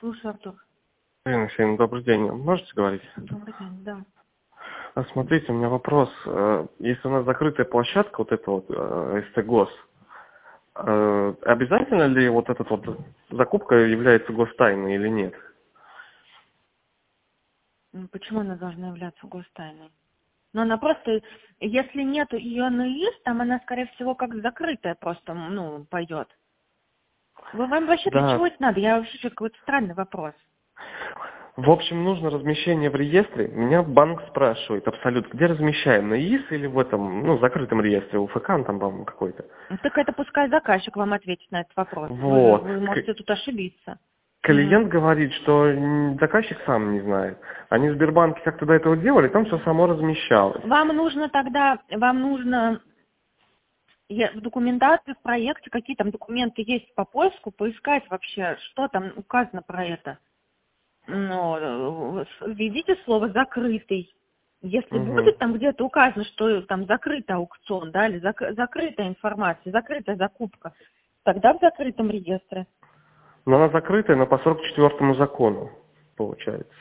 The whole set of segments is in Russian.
Слушай, Артур. Ирина Алексеевна, добрый день. Можете говорить? Добрый день, да. Смотрите, у меня вопрос. Если у нас закрытая площадка, вот эта вот СТ-ГОС, обязательно ли вот эта вот закупка является гостайной или нет? Почему она должна являться гостайной? Но она просто, если нет ее на ИИС, там она, скорее всего, как закрытая просто, пойдет. Вам вообще для Да. чего это надо? Я вообще какой-то странный вопрос. В общем, нужно размещение в реестре. Меня банк спрашивает, Абсолют, где размещаем, на ИИС или в этом, закрытом реестре, УФК, там, по-моему, какой-то. Так это пускай заказчик вам ответит на этот вопрос. Вот. Вы можете тут ошибиться. Клиент говорит, что заказчик сам не знает. Они в Сбербанке как-то до этого делали, там все само размещалось. Вам нужно в документации, в проекте, какие там документы есть по поиску, поискать вообще, что там указано про это. Введите слово «закрытый». Если Угу. будет там где-то указано, что там закрытый аукцион, да, или закрытая информация, закрытая закупка, тогда в закрытом реестре. Но она закрытая, но по 44-му закону, получается.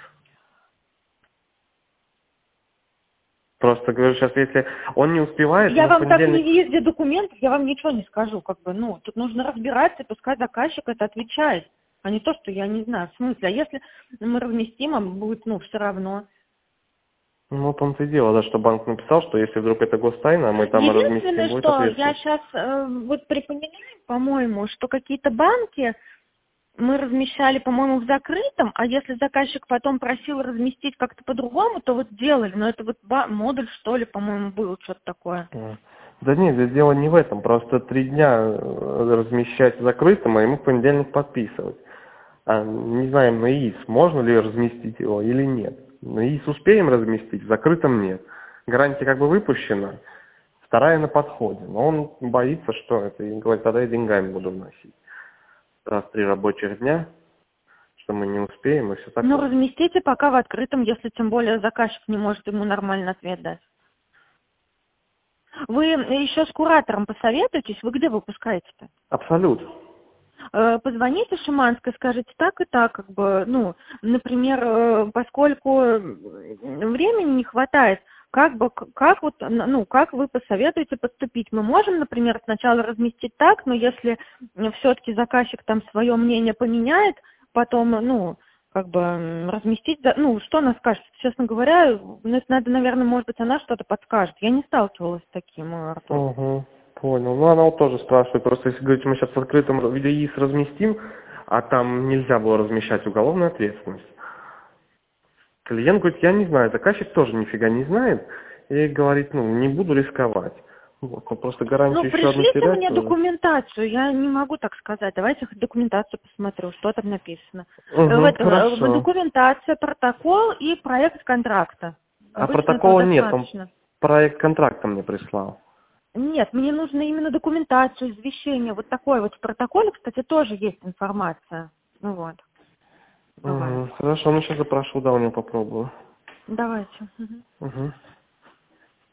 Просто говорю, сейчас, если он не успевает, Я ему в вам так не понедельник... везде документов, я вам ничего не скажу, тут нужно разбираться, и пускай заказчик это отвечает, а не то, что я не знаю, в смысле, а если мы разместим, а будет, все равно. Ну, вот он-то и дело, да, что банк написал, что если вдруг это гостайна, а мы там разместим, Единственное, будет что я ответственность. сейчас припоминаю, по-моему, что какие-то банки мы размещали, по-моему, в закрытом, а если заказчик потом просил разместить как-то по-другому, то вот делали, но это вот модуль, что ли, по-моему, был, что-то такое. Да нет, здесь дело не в этом, просто 3 дня размещать закрытым, а ему в понедельник подписывать. Не знаем на ИИС, можно ли разместить его или нет. На ИИС успеем разместить, в закрытом нет. Гарантия как бы выпущена, вторая на подходе. Но он боится, что это, и говорит, тогда я деньгами буду вносить. Раз 3 рабочих дня, что мы не успеем, и все такое. Разместите пока в открытом, если тем более заказчик не может ему нормально ответ дать. Вы еще с куратором посоветуетесь, вы где выпускаете-то? Абсолют. Позвоните Шиманской, скажите так и так, например, поскольку времени не хватает, как вы посоветуете поступить? Мы можем, например, сначала разместить так, но если все-таки заказчик там свое мнение поменяет, потом, разместить, что она скажет? Честно говоря, это надо, наверное, может быть, она что-то подскажет. Я не сталкивалась с таким, Артур. Угу, понял. Ну, она вот тоже спрашивает, просто если, говорить, мы сейчас в открытом виде ИИС разместим, а там нельзя было размещать уголовную ответственность. Клиент говорит, я не знаю, заказчик тоже нифига не знает, и говорит, не буду рисковать. Вот, просто гарантию еще одну Пришлите терять мне тоже. документацию, я не могу так сказать. Давайте хоть документацию посмотрю, что там написано. Угу, хорошо. Документация, протокол и проект контракта. А Обычно этого протокола нет, он достаточно. проект контракта мне прислал. Нет, мне нужно именно документацию, извещение. Вот такое вот в протоколе, кстати, тоже есть информация. Бывает. Угу, хорошо, сейчас запрошу, да, у него попробую. Давайте. Угу.